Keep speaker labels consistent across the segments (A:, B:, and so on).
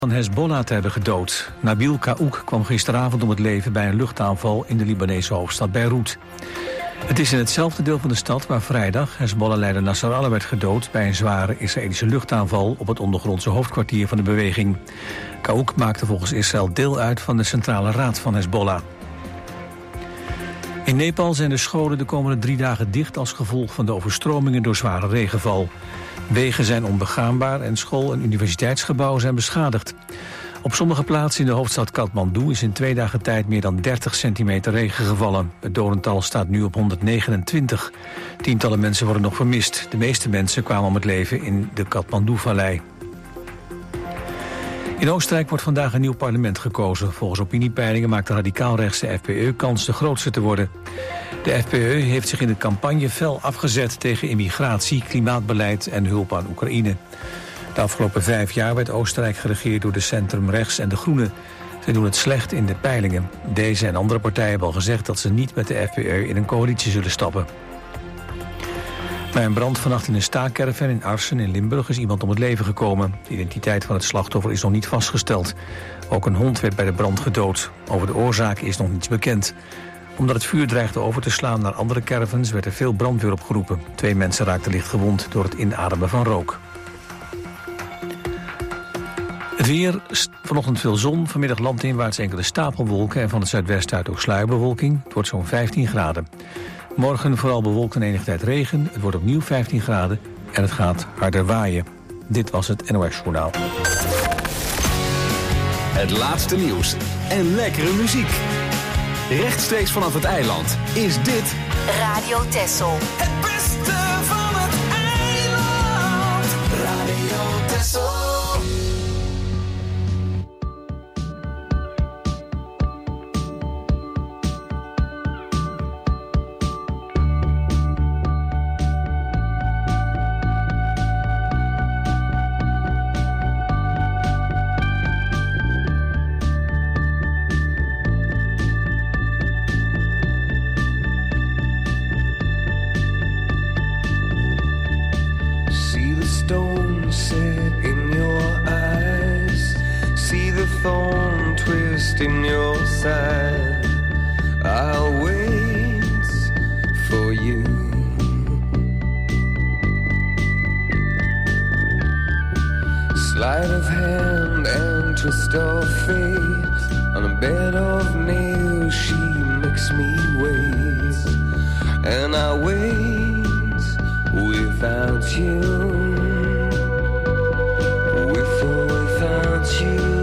A: van Hezbollah te hebben gedood. Nabil Kaouk kwam gisteravond om het leven bij een luchtaanval in de Libanese hoofdstad Beirut. Het is in hetzelfde deel van de stad waar vrijdag Hezbollah-leider Nasrallah werd gedood bij een zware Israëlische luchtaanval op het ondergrondse hoofdkwartier van de beweging. Kaouk maakte volgens Israël deel uit van de centrale raad van Hezbollah. In Nepal zijn de scholen de komende 3 dagen dicht als gevolg van de overstromingen door zware regenval. Wegen zijn onbegaanbaar en school- en universiteitsgebouwen zijn beschadigd. Op sommige plaatsen in de hoofdstad Kathmandu is in 2 dagen tijd meer dan 30 centimeter regen gevallen. Het dodental staat nu op 129. Tientallen mensen worden nog vermist. De meeste mensen kwamen om het leven in de Kathmandu-vallei. In Oostenrijk wordt vandaag een nieuw parlement gekozen. Volgens opiniepeilingen maakt de radicaalrechtse FPÖ kans de grootste te worden. De FPÖ heeft zich in de campagne fel afgezet tegen immigratie, klimaatbeleid en hulp aan Oekraïne. De afgelopen 5 jaar werd Oostenrijk geregeerd door de centrumrechts en de Groenen. Zij doen het slecht in de peilingen. Deze en andere partijen hebben al gezegd dat ze niet met de FPÖ in een coalitie zullen stappen. Bij een brand vannacht in een staakerven in Arsen in Limburg is iemand om het leven gekomen. De identiteit van het slachtoffer is nog niet vastgesteld. Ook een hond werd bij de brand gedood. Over de oorzaak is nog niets bekend. Omdat het vuur dreigde over te slaan naar andere caravans werd er veel brandweer opgeroepen. 2 mensen raakten licht gewond door het inademen van rook. Het weer, vanochtend veel zon, vanmiddag landinwaarts enkele stapelwolken en van het zuidwesten uit ook sluierbewolking. Het wordt zo'n 15 graden. Morgen vooral bewolkt en enige tijd regen. Het wordt opnieuw 15 graden en het gaat harder waaien. Dit was het NOS Journaal.
B: Het laatste nieuws en lekkere muziek. Rechtstreeks vanaf het eiland is dit
C: Radio Texel.
D: Het beste van het eiland. Radio Texel.
E: In your side, I'll wait for you. Sleight of hand and twist of fate. On a bed of nails, she makes me wait, and I wait without you, with or without you.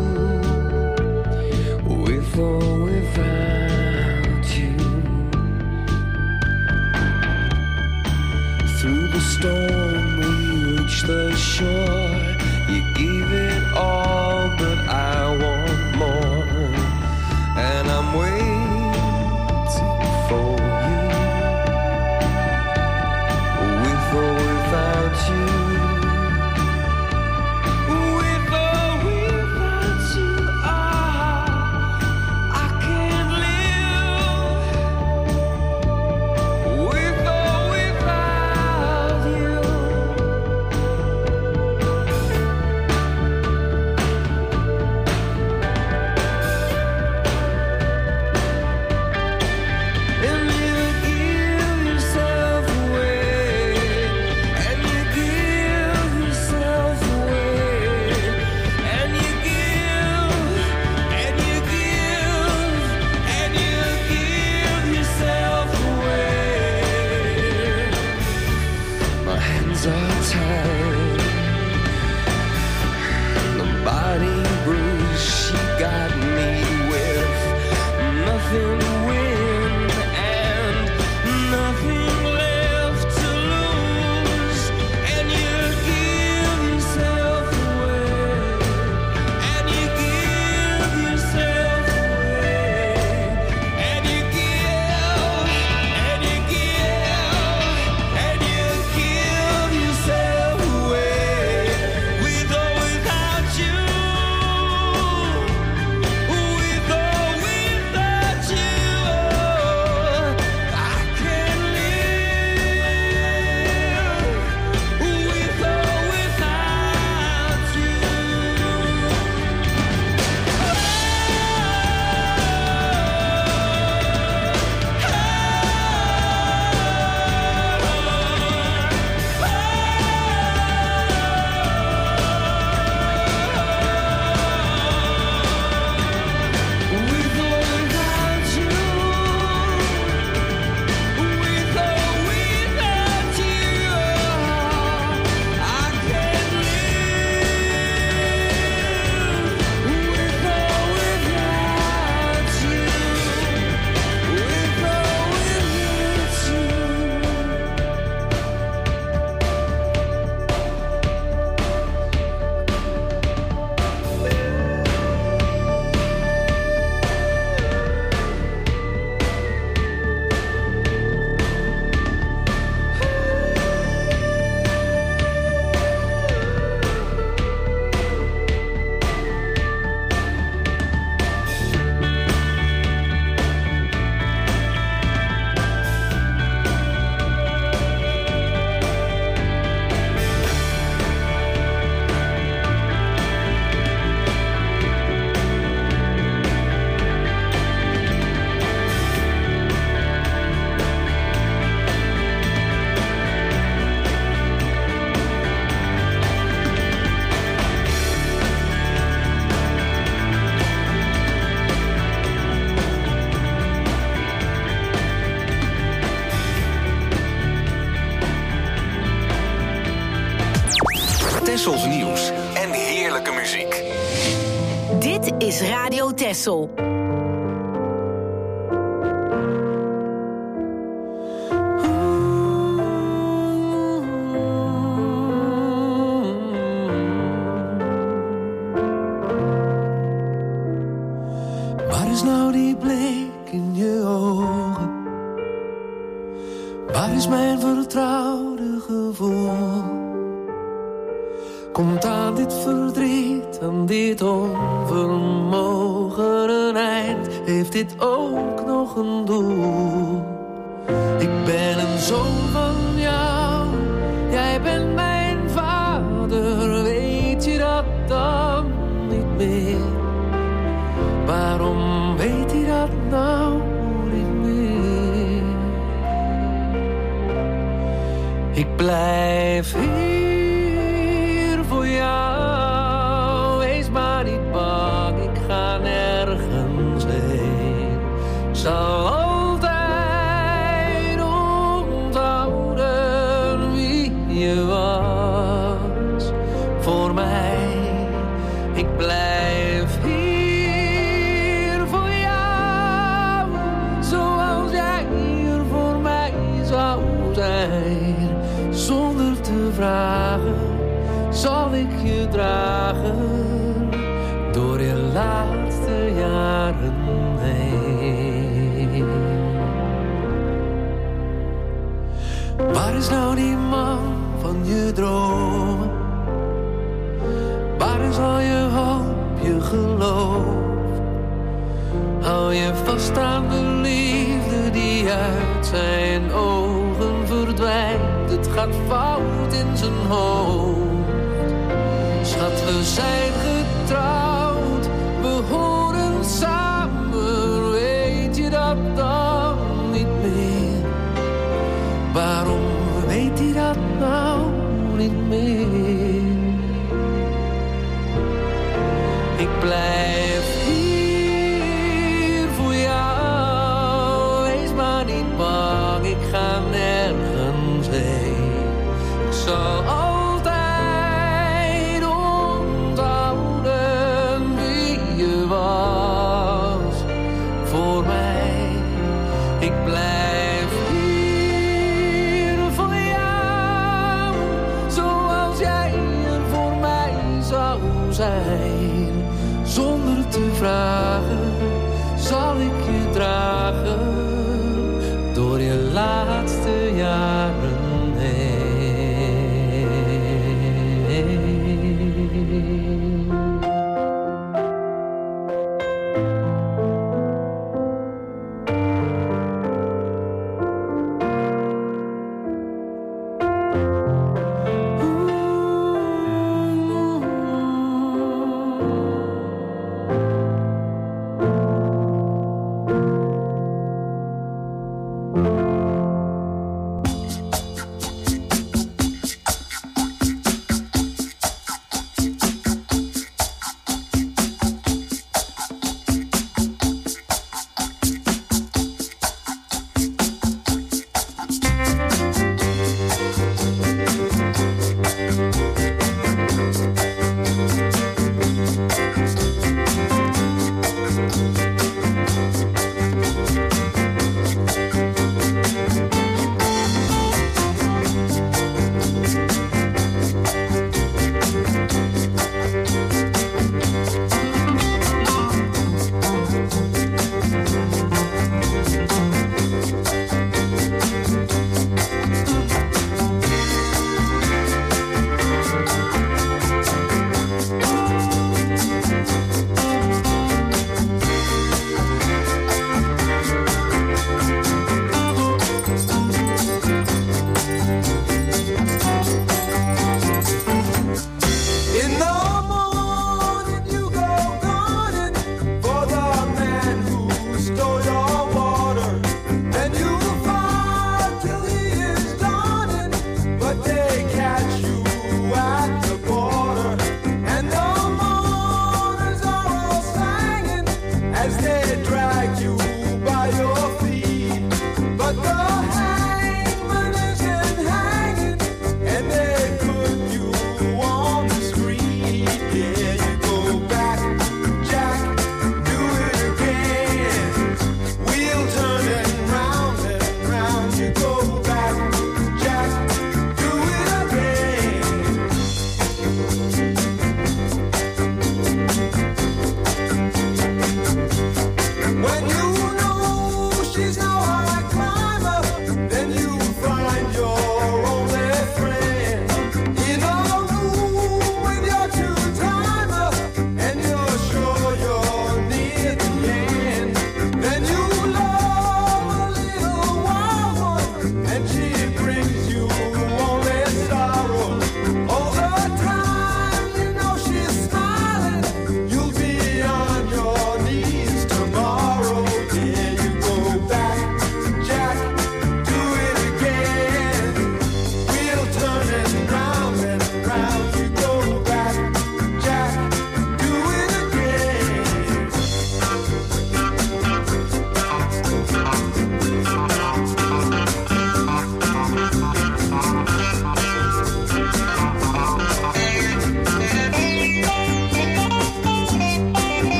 E: With or without you. Through the storm we reach the shore. You gave it all, but I want more. And I'm waiting for you. With or without
C: Dit is Radio Texel.
F: Waar is nou die blik in je ogen? Waar is mijn vertrouwde gevoel? Komt aan dit verdriet, aan dit onvermogen een eind? Heeft dit ook nog een doel? Ik ben een zoon van jou, jij bent mijn vader. Weet je dat dan niet meer? Waarom weet hij dat nou niet meer? Ik blijf hier voor jou. Wees maar niet bang, ik ga nergens heen. Ik zal altijd onthouden wie je was voor mij. Ik blijf hier voor jou, zoals jij hier voor mij zou zijn. Zonder te vragen zal ik je dragen door je laatste jaren heen. Waar is nou die man van je dromen? Waar is al je hoop, je geloof? Hou je vast aan de liefde die uit zijn ogen verdwijnt. Het gaat fout in zijn hoofd. Schat, we zijn getrouwd, we horen samen. Weet je dat dan niet meer? Waarom weet hij dat nou niet meer? Ik blijf hier voor jou. Wees maar niet bang, ik ga nergens heen. Ik zal altijd onthouden wie je was voor mij. Ik blijf hier voor jou, zoals jij er voor mij zou zijn. Zonder te vragen zal ik je dragen door je laatste jaren heen.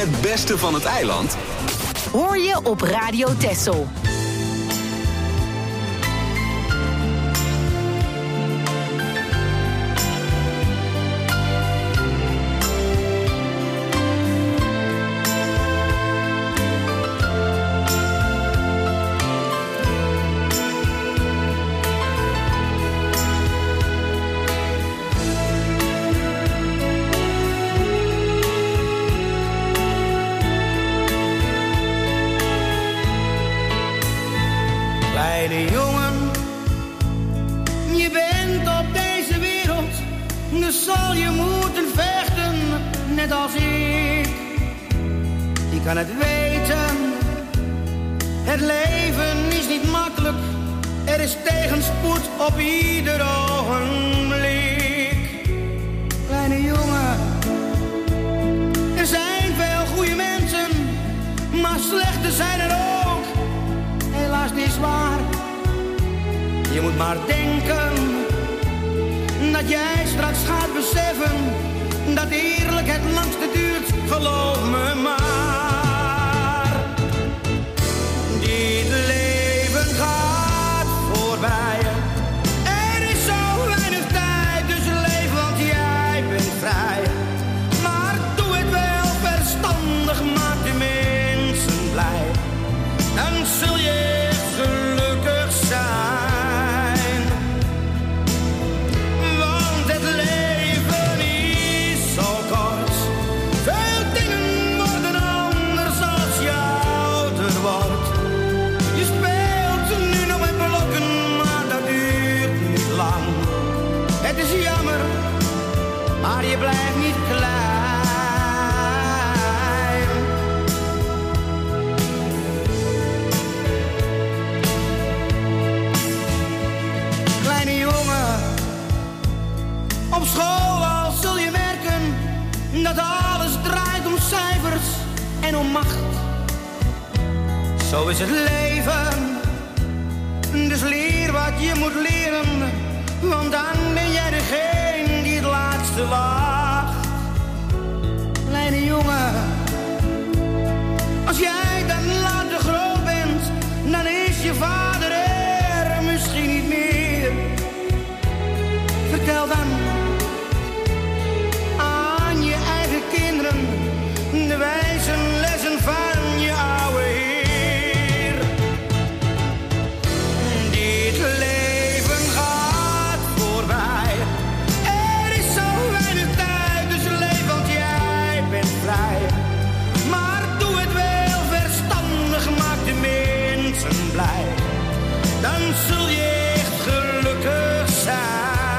B: Het beste van het eiland
C: hoor je op Radio Texel.
G: Kleine jongen, je bent op deze wereld, dus zal je moeten vechten, net als ik. Je kan het weten, het leven is niet makkelijk, er is tegenspoed op ieder ogenblik. Kleine jongen, er zijn veel goede mensen, maar slechte zijn er ook. Helaas niet zwaar. Je moet maar denken dat jij straks gaat beseffen dat eerlijk het langste duurt, geloof me maar. Dit leven gaat voorbij. Er is zo weinig tijd, dus leef, want jij bent vrij. Maar doe het wel verstandig, maak de mensen blij. Dan zul je gelukkig zijn. Want het leven is zo kort. Veel dingen worden anders als je ouder wordt. Je speelt nu nog met blokken, maar dat duurt niet lang. Het is jammer, maar je blijft niet klein. Op school al zul je merken dat alles draait om cijfers en om macht. Zo is het leven, dus leer wat je moet leren, want dan ben jij degene die het laatste wacht. Kleine jongen, als jij dan later groot bent, dan is je vader er misschien niet meer. Vertel dan aan je eigen kinderen de wijze lessen van je oude heer. Dit leven gaat voorbij. Er is zo weinig tijd, dus leef, want jij bent vrij. Maar doe het wel verstandig, maak de mensen blij. Dan zul je echt gelukkig zijn.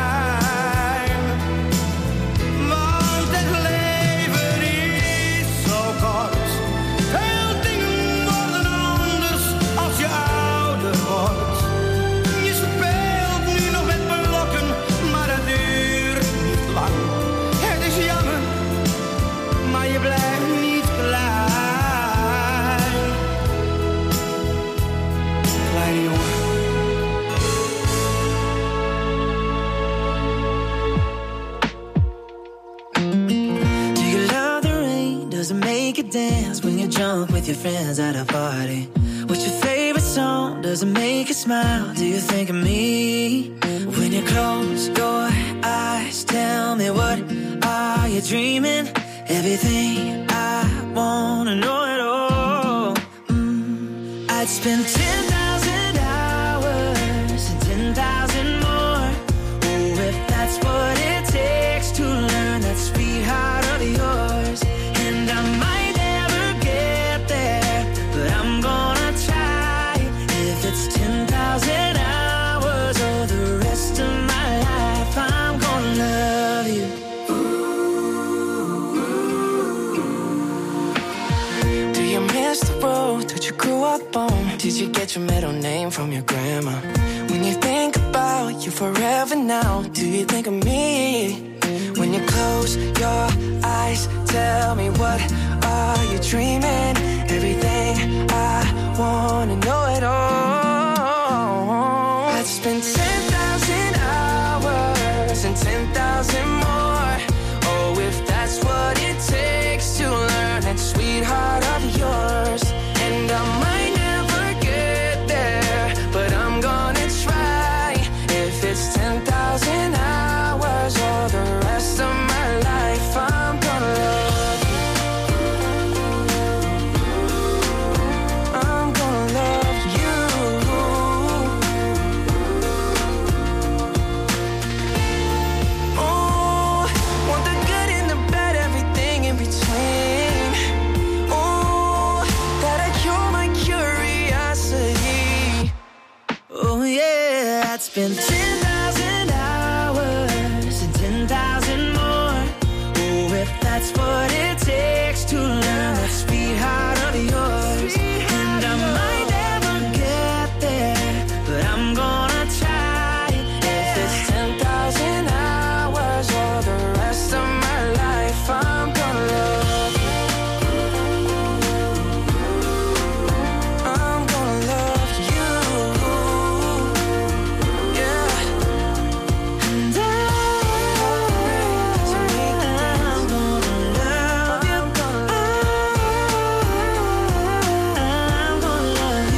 H: Dance when you're drunk with your friends at a party. What's your favorite song? Does it make you smile? Do you think of me? When you close your eyes, tell me, what are you dreaming? Everything I wanna know it all. I'd spend 10,000 hours and 10,000 more. Oh, if that's what it takes to learn that sweetheart of yours. And I might it's 10,000 hours or the rest of my life, I'm gonna love you. Do you miss the road that you grew up on? Did you get your middle name from your grandma? When you think about you forever now, do you think of me? When you close your eyes, tell me, what are you dreaming? Everything I wanna know it all. I'd spend 10,000 hours and 10,000 more. Oh, if that's what it takes to learn that sweet spend 10,000 hours and 10,000 more. Oh, if that's what it takes to learn that sweetheart of yours. And I might never get there, but I'm gonna try. If it's 10,000 hours or the rest of my life, I'm gonna love you. I'm gonna love you. Yeah. And I'm gonna love you. I'm gonna love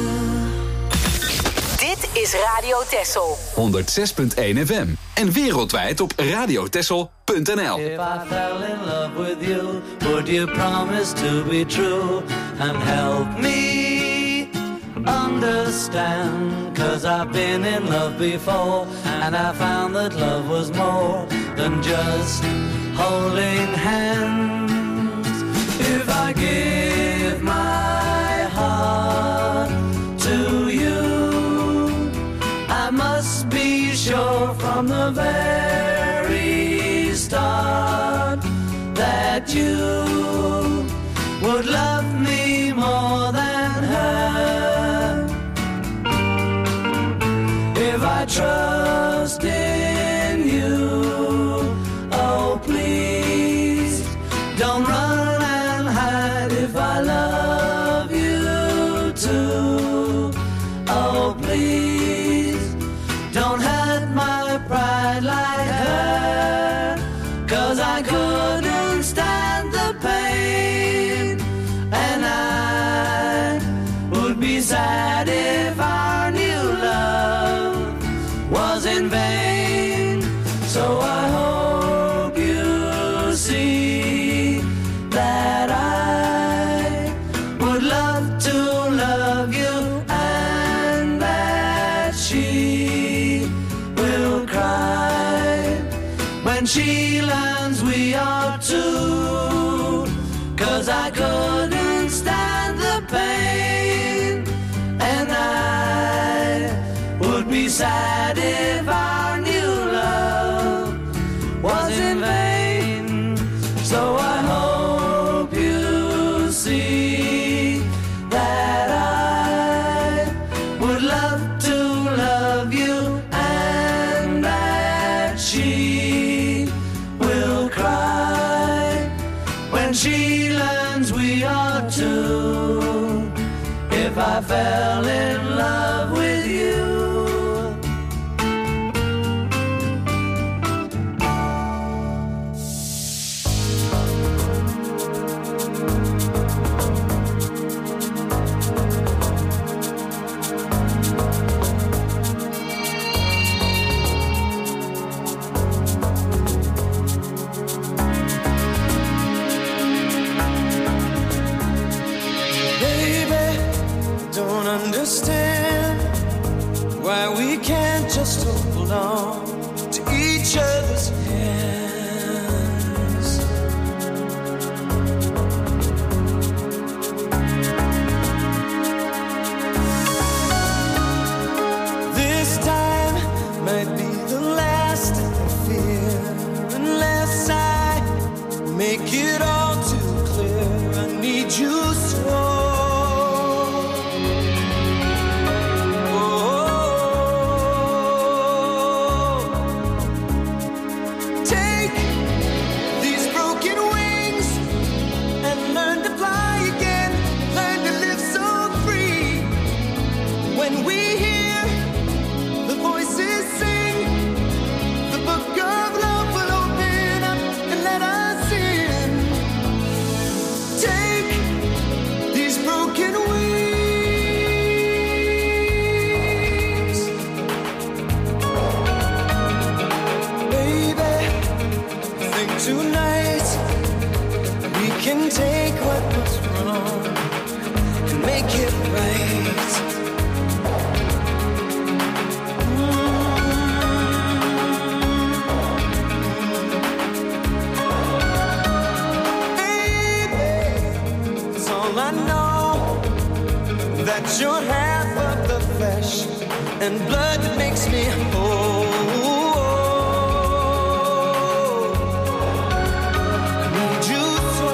H: you.
C: Dit is Radio Texel.
B: 106.1 FM. En wereldwijd op radiotessel.nl.
F: If I fell in love with you, would you promise to be true and help me understand? 'Cause I've been in love before and I found that love was more than just holding hands. If I give my heart to you, I must be sure from the very start that you would love me more than her. If I trust in you, oh please don't run and hide. If I love you too, oh please don't hurt my pride like her. 'Cause I couldn't stand the pain, and I would be sad if our new love was in vain. So I hope you see that I would love to love you, and that she will cry when she learns we are two. 'Cause I couldn't stand the pain, and I would be sad if our new love was in vain. So I hope you see that I would love to love you, and that she will cry when she learns we are two. If I fell in love with you.
G: Don't understand why we can't just hold on to each other's hands. This time might be the last I fear, unless I make it all too clear. I need you so. Tonight we can take what was wrong and make it right. Baby, it's all I know, that you're half of the flesh
D: and blood that makes me whole. I need you so.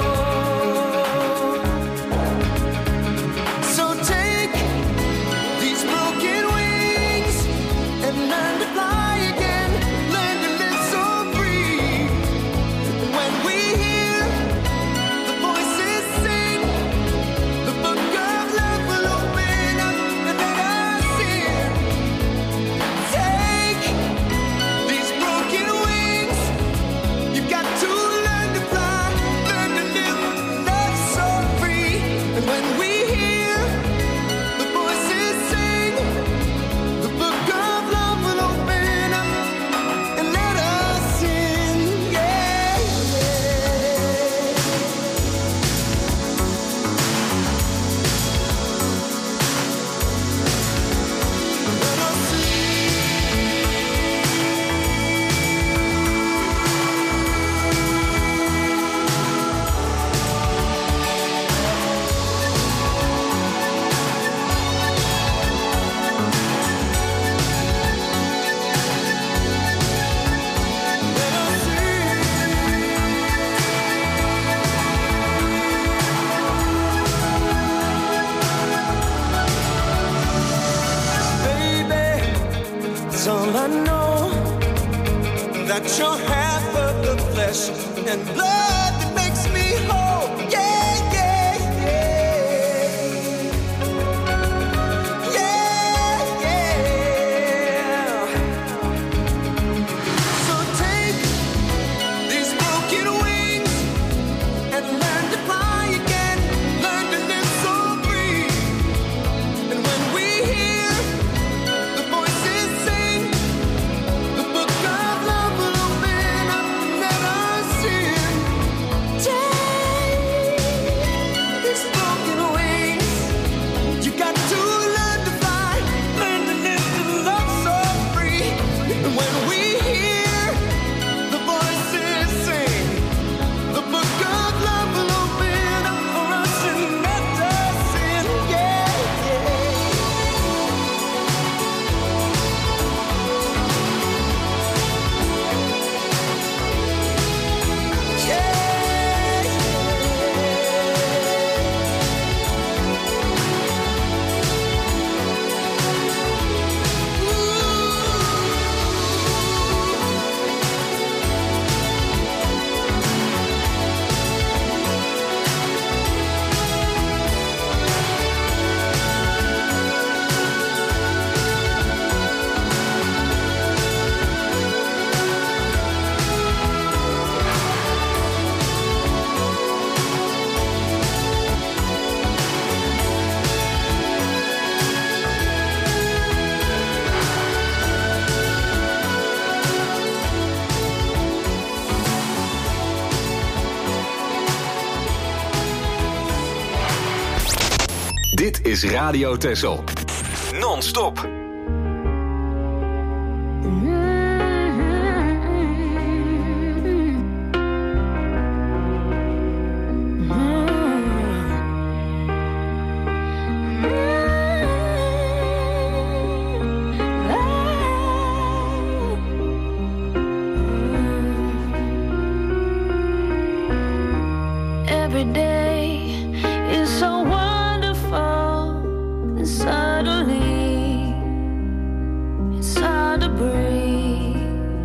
D: So take these broken wings and learn to fly again. Learn to live so free. When we hear the voices sing, the book of love will open up and let us in. Take these broken wings. You've got to learn to fly, learn to live, love so free. And when we hear the voices sing, the book of love will open up and let us in. Yeah, let us in. Baby, it's all I know, that you're half of the flesh and blood that makes me whole. Yeah, yeah, yeah. Yeah, yeah. So take these broken wings and learn to fly again. Learn to live so free. And when we hear the voices sing, the book of love will open up and let us in. Take these broken wings. You got to learn to fly, learn to live and love so free. And when we hear the voices sing, the book of love will open up for us and let us in. Yeah,
B: Dit is Radio Texel. Non-stop.
I: Every day is so wonderful, and suddenly it's hard to breathe.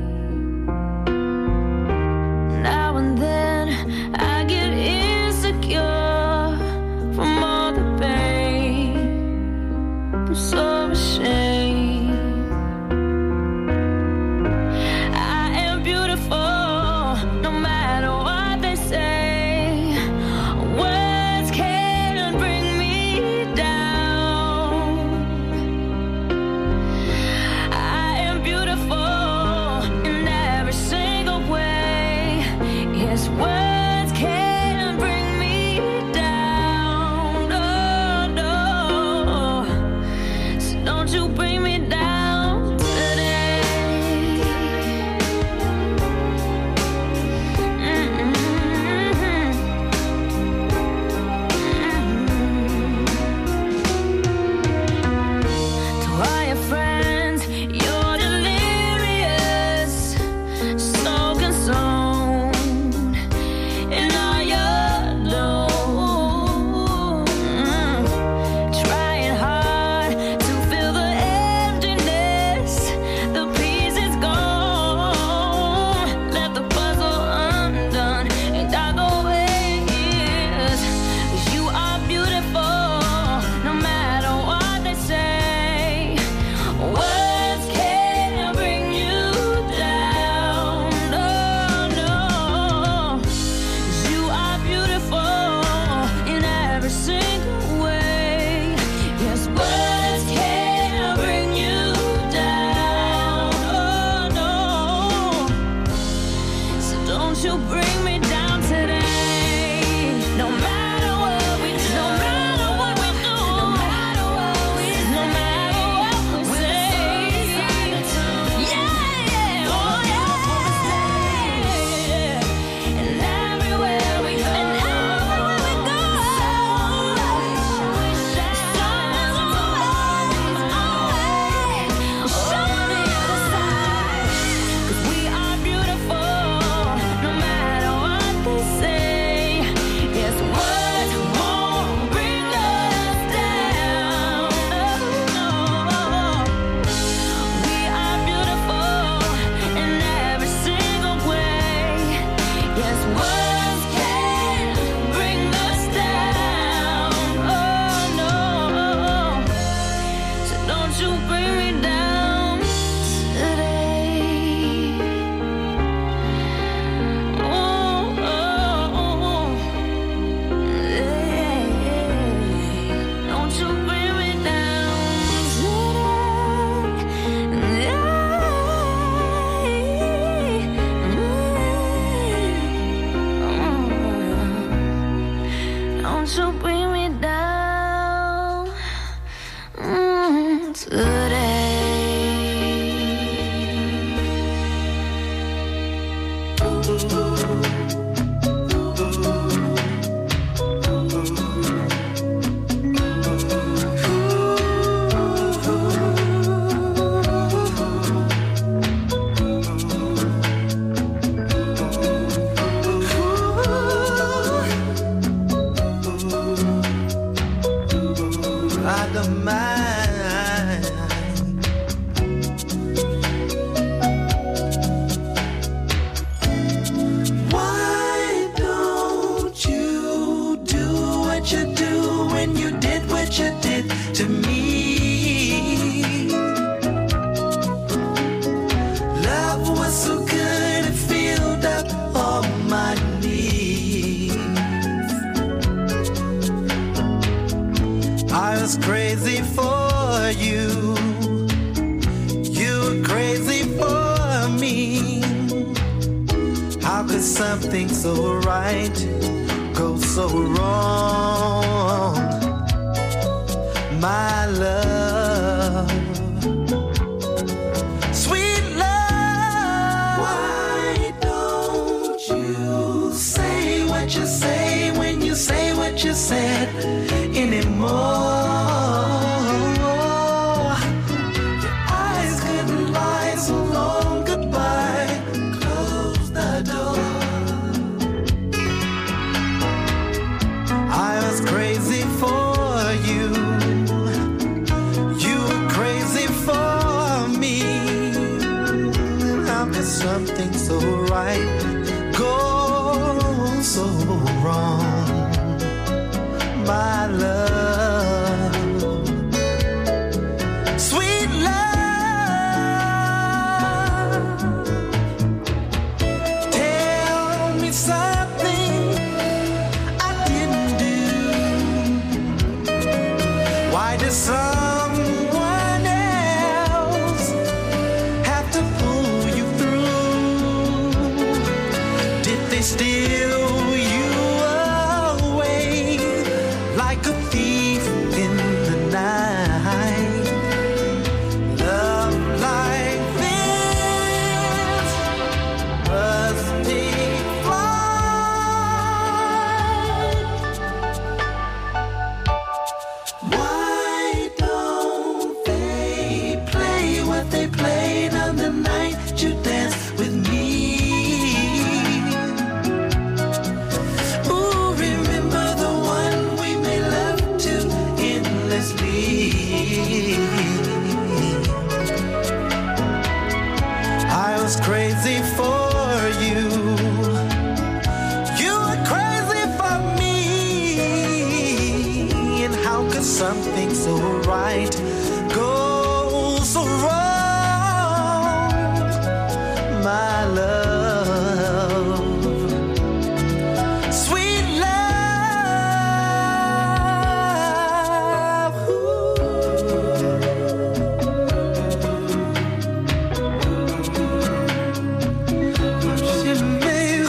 I: Now and then I get insecure from all the pain. I'm so ashamed. I am beautiful, no matter what they say. Well, won't you bring me down today?
G: Crazy for you, you were crazy for me. How could something so right go so wrong, my love, sweet love? Why don't you say what you say when you say what you said anymore? Something so right goes so wrong, my love, sweet love. Tell me something I didn't do. Why does someone else have to pull you through? Did they steal you away like a thief in the night? Love like this must take flight. Why don't they play what they played on the night you danced with me? Ooh, remember the one we made love to endlessly. I was crazy for you, you were crazy for me. And how could something so right go so wrong, my love, sweet love? She made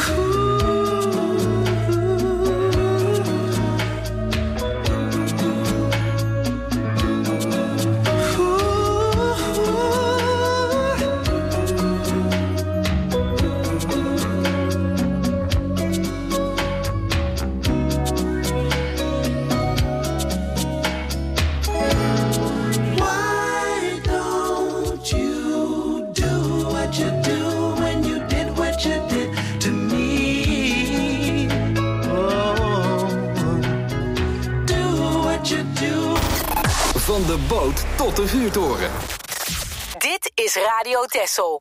G: Why don't you do what you do when you did what you did to me? Oh, do what you do.
B: Van de boot tot de vuurtoren.
C: Dit is Radio Texel.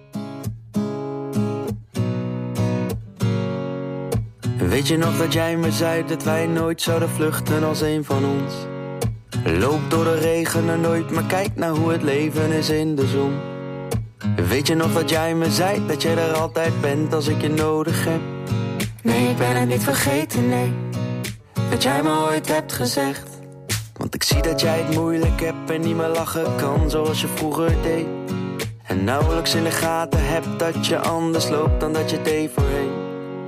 J: Weet je nog dat jij me zei dat wij nooit zouden vluchten als een van ons? Loop door de regen en nooit, maar kijk naar hoe het leven is in de zon. Weet je nog dat jij me zei dat jij er altijd bent als ik je nodig heb? Nee, ik ben het niet vergeten, nee, wat jij me ooit hebt gezegd. Want ik zie dat jij het moeilijk hebt en niet meer lachen kan zoals je vroeger deed. En nauwelijks in de gaten hebt dat je anders loopt dan dat je deed voorheen.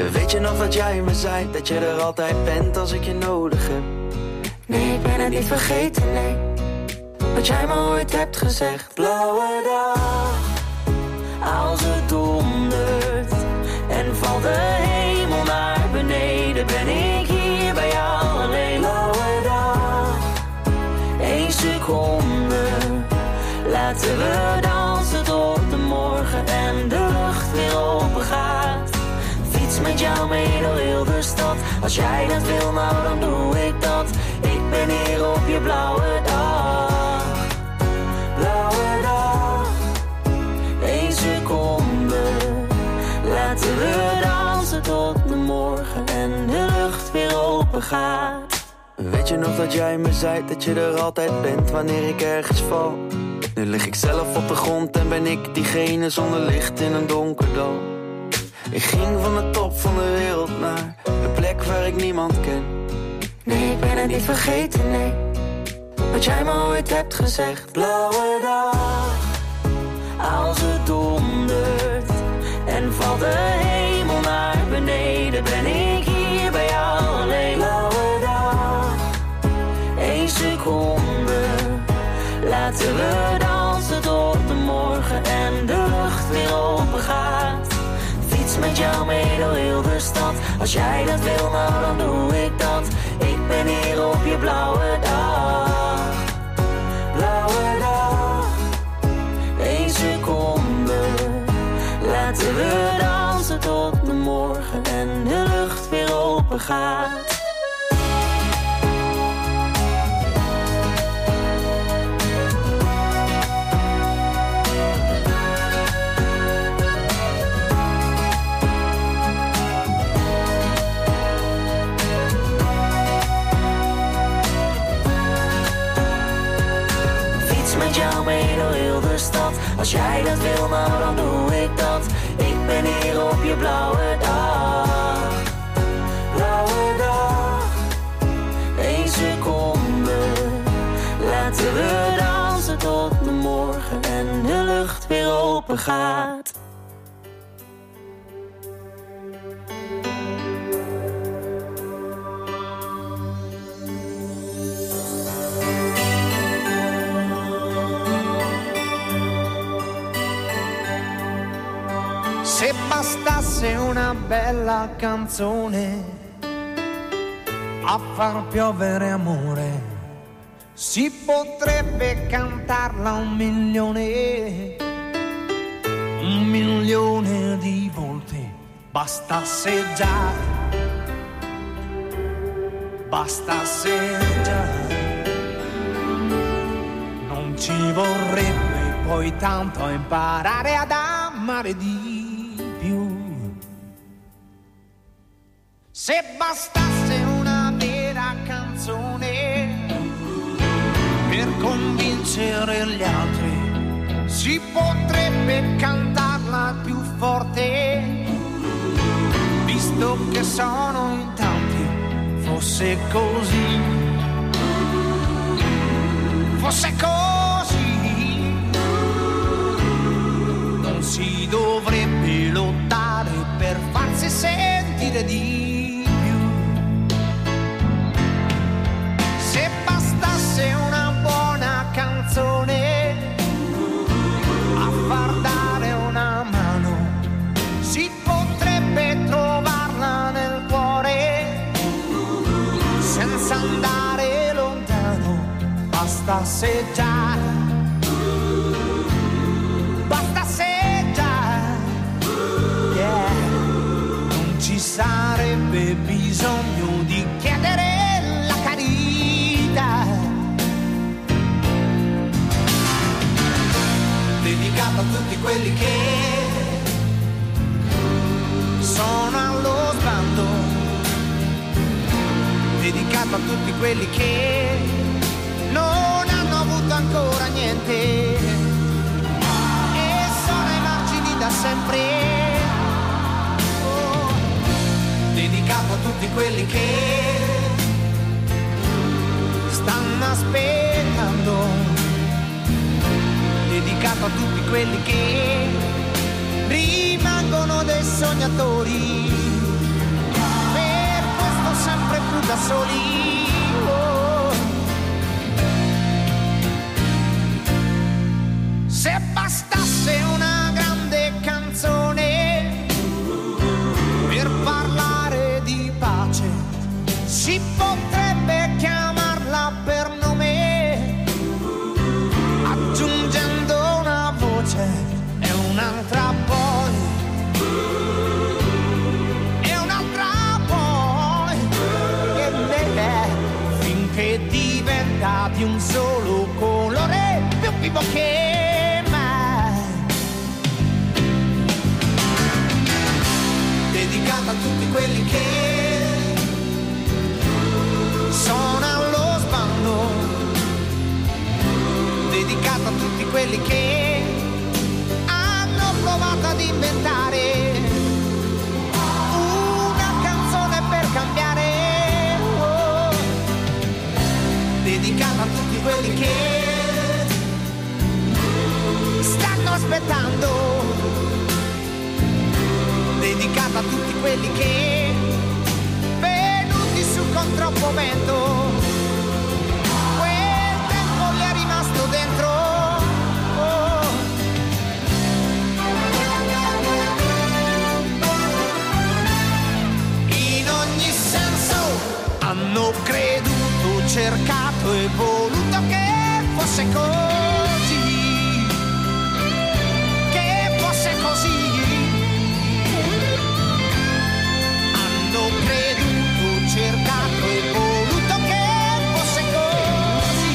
J: Weet je nog dat jij me zei dat je er altijd bent als ik je nodig heb? Nee, ik ben het niet vergeten, nee. Wat jij me ooit hebt gezegd. Blauwe dag, als het dondert en valt de hemel naar beneden, ben ik hier bij jou alleen. Blauwe dag, 1 seconde, laten we dansen tot de morgen en de lucht weer open gaat. Fiets met jou mee door heel de stad. Als jij dat wil, nou dan doe ik dat. Ik ben hier op je blauwe dag. Blauwe dag, 1 seconde, laten we dansen tot de morgen en de lucht weer open gaat. Weet je nog dat jij me zei dat je er altijd bent wanneer ik ergens val? Nu lig ik zelf op de grond en ben ik diegene zonder licht in een donker dal. Ik ging van de top van de wereld naar een plek waar ik niemand ken. Nee, ik ben het niet vergeten, nee. Wat jij me ooit hebt gezegd. Blauwe dag, als het dondert en valt de hemel naar beneden, ben ik hier bij jou alleen. Blauwe dag, 1 seconde, laten we dansen tot de morgen en de lucht weer open gaat. Fiets met jou mee door heel de stad. Als jij dat wil, nou dan doe ik dat. Ik ben hier op je blauwe dag. Blauwe dag, 1 seconde, laten we dansen tot de morgen en de lucht weer open gaat. Met jou mee door heel de stad. Als jij dat wil, nou dan doe ik dat. Ik ben hier op je blauwe dag. Blauwe dag, 1 seconde, laten we dansen tot de morgen en de lucht weer open gaat.
G: Se bastasse una bella canzone a far piovere amore, si potrebbe cantarla 1 milione di volte. Bastasse già non ci vorrebbe poi tanto imparare ad amare di più. Se bastasse una vera canzone per convincere gli altri, si potrebbe cantarla più forte, visto che sono in tanti. Fosse così, fosse così, non si dovrebbe lottare per farsi sentire di più. Se bastasse una buona canzone a far dare una mano, si potrebbe trovarla nel cuore senza andare lontano. Bastasse già, non ci sarebbe bisogno di chiedere la carità. Dedicato a tutti quelli che sono allo sbando, dedicato a tutti quelli che non hanno avuto ancora niente e sono ai margini da sempre. Oh, dedicato a tutti quelli che stanno aspettando, dedicato a tutti quelli che rimangono dei sognatori soli. Se bastasse una grande canzone per parlare di pace, si potrebbe chiamarla per nome, aggiungendo una voce e un'altra poi, e un'altra poi, e finché diventa di un solo colore, più vivo che mai. Dedicata a tutti quelli che sono allo sbando, dedicata a tutti quelli che hanno provato ad inventare una canzone per cambiare, dedicata a tutti quelli che stanno aspettando, dedicata a tutti quelli che venuti su con troppo vento, quel tempo gli è rimasto dentro. In ogni senso hanno creduto, cercato e voluto che fosse così, che fosse così. Hanno creduto, cercato e voluto che fosse così.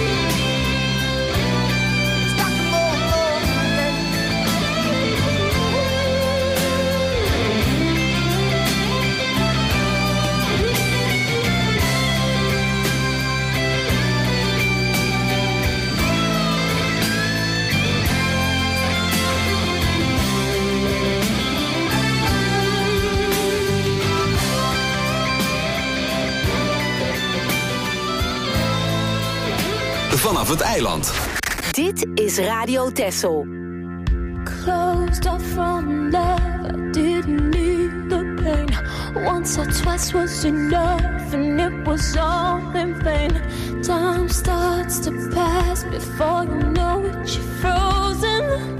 B: Vanaf het eiland.
C: Dit is Radio Texel.
I: Closed off from love, I didn't need the pain. Once or twice was enough, and it was all in vain. Time starts to pass before you know it, you're frozen.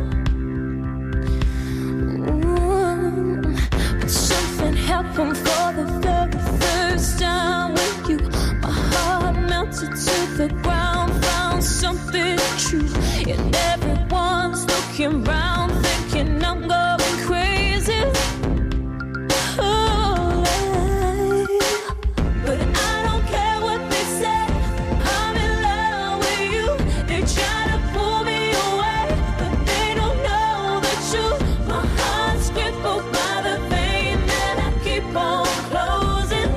I: But something happened for the very first time with you. My heart melted to the ground, found something true, and everyone's looking round, thinking I'm going crazy. Oh, but I don't care what they say, I'm in love with you. They try to pull me away, but they don't know the truth. My heart's crippled by the pain that I keep on closing.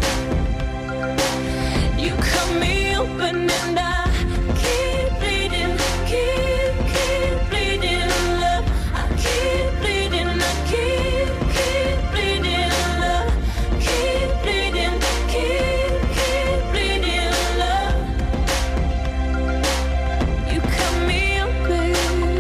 I: You cut me open and I keep bleeding, keep bleeding, love. I keep bleeding, I keep bleeding, love. Keep bleeding, keep bleeding, love. You cut me open.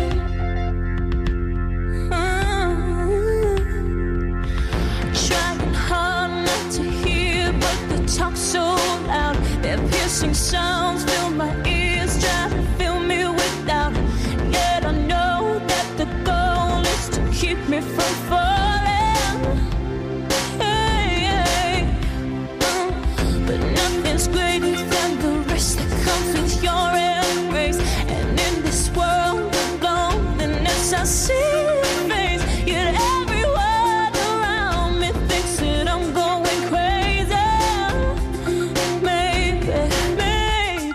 I: Trying hard not to hear, but the talk's so loud. Their piercing sounds fill my ears, try to fill me with doubt. Yet I know that the goal is to keep me from falling. Hey, hey. But nothing's greater than the rest that comes with your embrace. And in this world of loneliness, I see your face. Yet everyone around me thinks that I'm going crazy. Maybe, maybe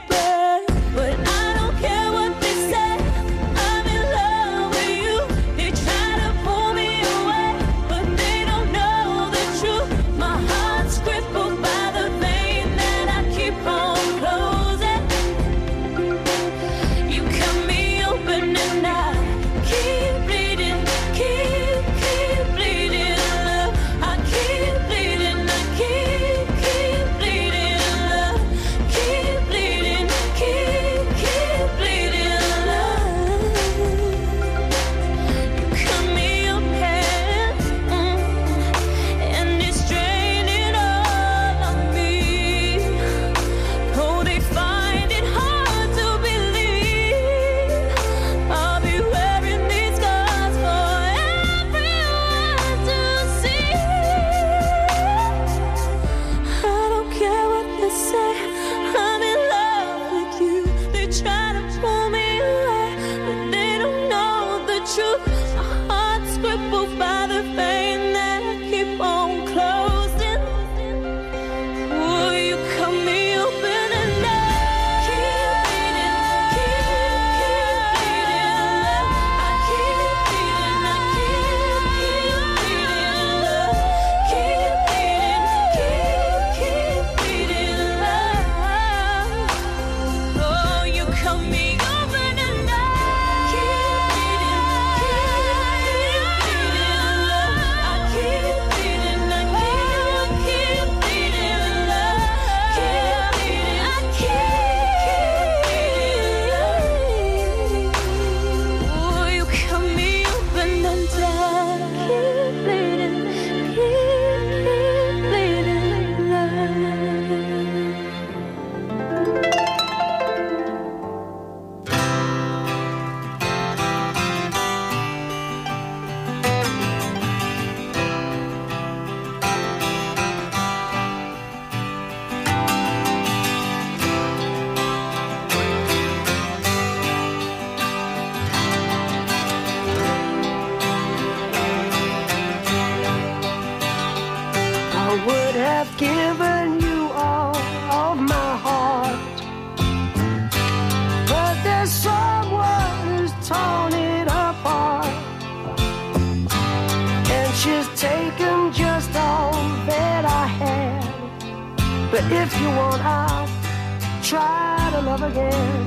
K: If you want, I'll try to love again.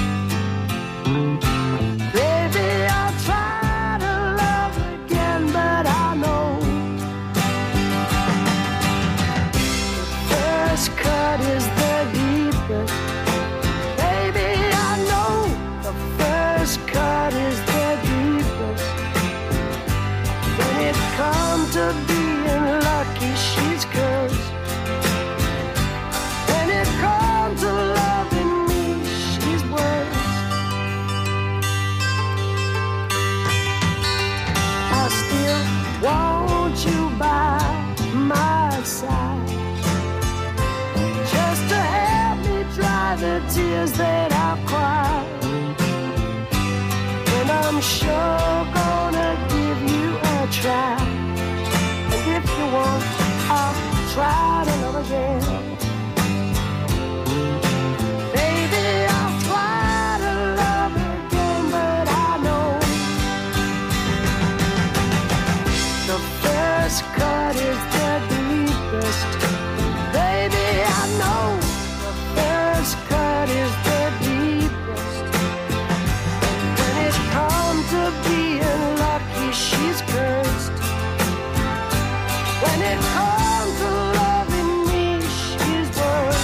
K: Baby, I'll try to love again, but I know the first cut is the deepest. Baby, I know the first cut is the deepest. When it comes to being lucky, she's cursed. When it comes to loving me, she's worse. I still want you by my side, just to help me dry the tears that I've cried. And I'm sure gonna give you a try. And if you want, I'll try to love again. Baby, I'll try to love again, but I know the first cut is the deepest. Baby, I know the first cut is the deepest. When it comes to being lucky, she's cursed. When it comes to loving me, she's worse.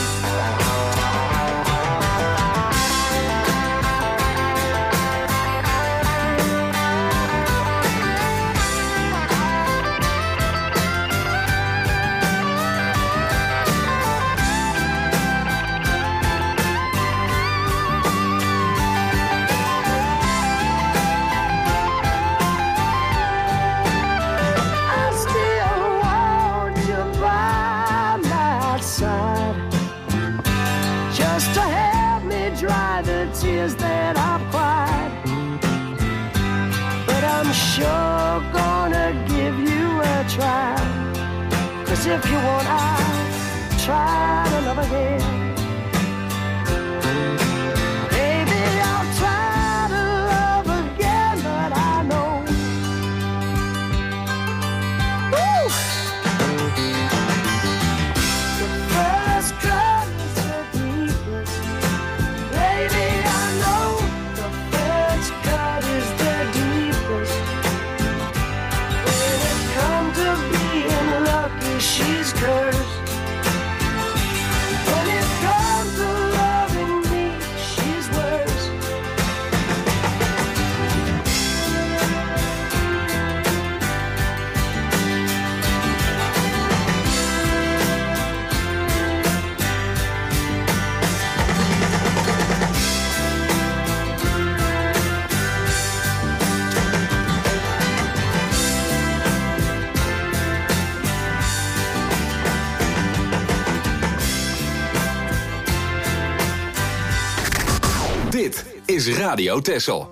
K: I still want you by my side, just to help me dry the tears that I've cried. But I'm sure gonna give you a try. 'Cause if you want, I'll try to love again. Baby, I'll try to love again, but I know. Woo! The first cut is the deepest. Baby, I know the first cut is the deepest. When it comes to being lucky, she's cursed. When it comes to loving me, she's worse.
B: Dit is Radio Texel.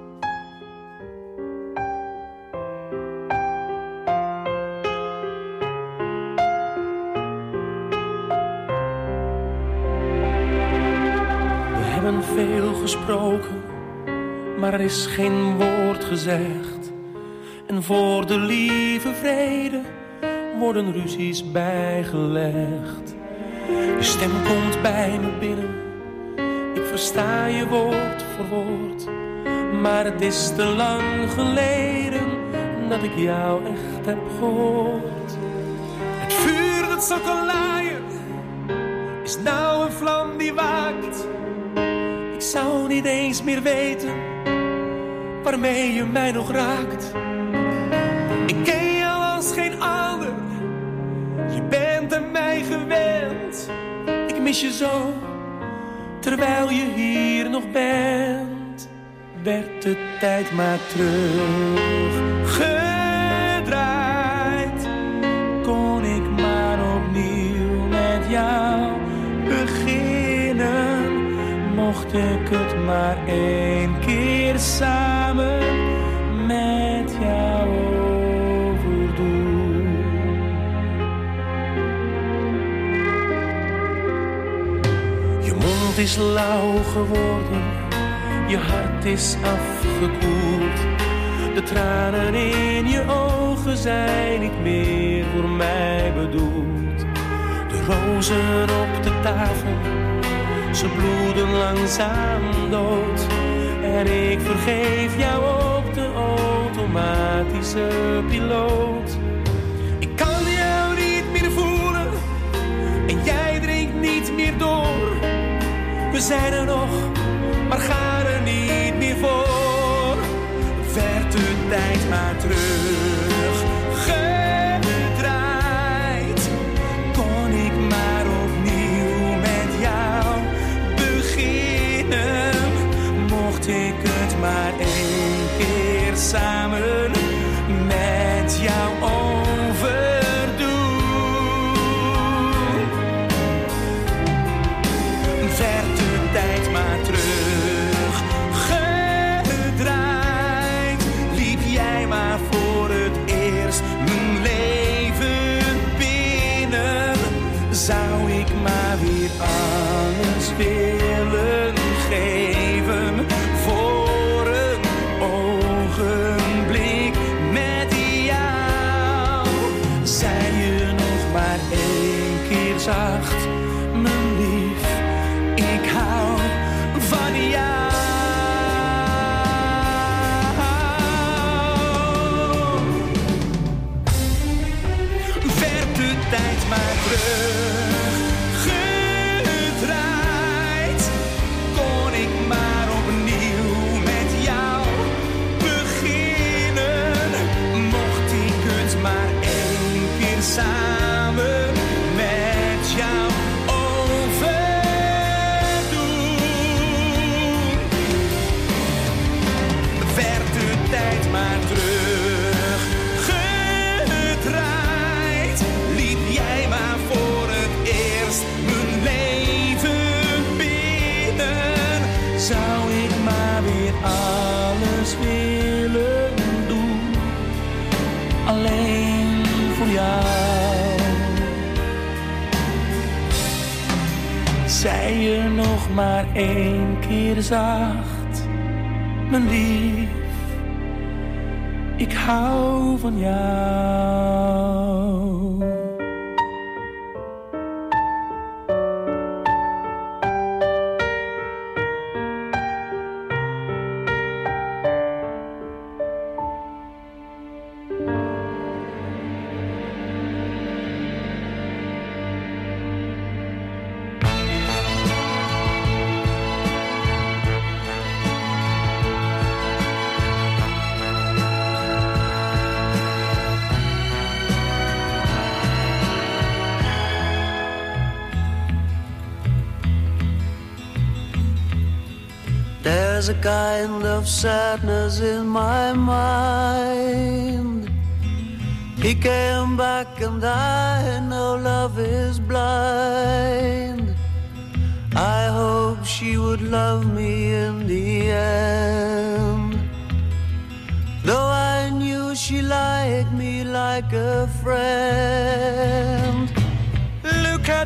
L: We hebben veel gesproken, maar er is geen woord gezegd. En voor de lieve vrede worden ruzies bijgelegd. Je stem komt bij me binnen, ik versta je woord voor woord. Maar het is te lang geleden dat ik jou echt heb gehoord. Het vuur dat zo kan laaien is nou een vlam die waakt. Ik zou niet eens meer weten waarmee je mij nog raakt. Ik ken jou als geen ander, je bent aan mij gewend. Ik mis je zo, terwijl je hier nog bent. Werd de tijd maar teruggedraaid, kon ik maar opnieuw met jou beginnen. Mocht ik het maar één keer samen met jou overdoen. Je mond is lauw geworden, je hart is afgekoeld. De tranen in je ogen zijn niet meer voor mij bedoeld. De rozen op de tafel, ze bloeden langzaam dood. En ik vergeef jou ook de automatische piloot. Ik kan jou niet meer voelen en jij drinkt niet meer door. We zijn er nog, maar gaan er niet meer voor. Werd de tijd maar terug gedraaid, kon ik maar opnieuw met jou beginnen. Mocht ik het maar één keer samen met jou overdoen. Werd de tijd maar terug gedraaid, liep jij maar voor het eerst mijn leven binnen. Zou ik maar weer alles willen geven voor een ogenblik met jou. Zei je nog maar één keer zacht, mijn lief, ik hou van jou. Werd de tijd maar terug gedraaid, kon ik maar opnieuw met jou beginnen. Mocht ik het maar één keer samen met jou overdoen. Werd de tijd maar terug gedraaid, liep jij maar voor het eerst mijn leven binnen. Zou ik maar weer alles willen doen, alleen voor jou. Zei je nog maar één keer zacht, mijn lief, ik hou van jou.
J: There's a kind of sadness in my mind. He came back and I know love is blind. I hope she would love me in the end. Though I knew she liked me like a friend.
L: Look at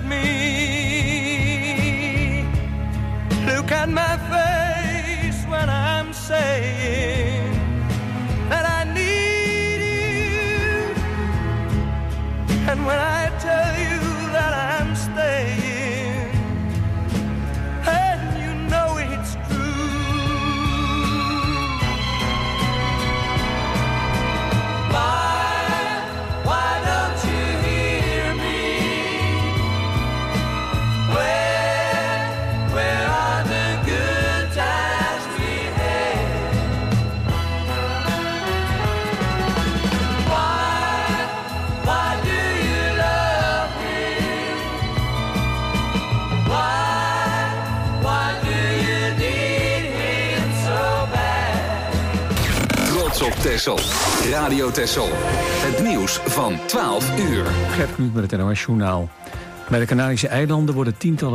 L: me, look at my face when I'm saying that I need you, and when I tell you that I'm staying, and you know it's true. Why don't you hear me? Where are the good times we had? Why do you love me? Why do you need him so bad?
B: Trots op Texel. Radio Texel. Het nieuws van 12 uur.
A: Gert Kluk met het NOS Journaal. Bij de Canarische eilanden worden tientallen